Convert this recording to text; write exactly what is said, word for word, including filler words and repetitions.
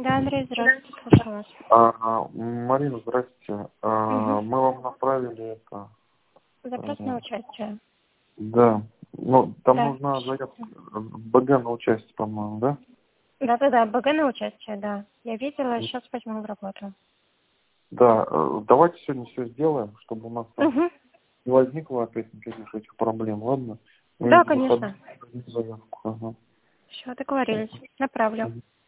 Да, Андрей, здравствуйте, слушаю вас. А, Марина, здрасте. А, Угу. мы вам направили это. Запрос на э, участие. Да. Ну, там Да. нужна заявка БГ на участие, по-моему, да? Да-да-да, БГ на участие, да. Я видела, сейчас возьму в работу. Да. э, Давайте сегодня все сделаем, чтобы у нас там Угу. не возникло опять никаких этих проблем, ладно? Мы Да, в выходные конечно. заявку. Ага. Все, договорились. Направлю.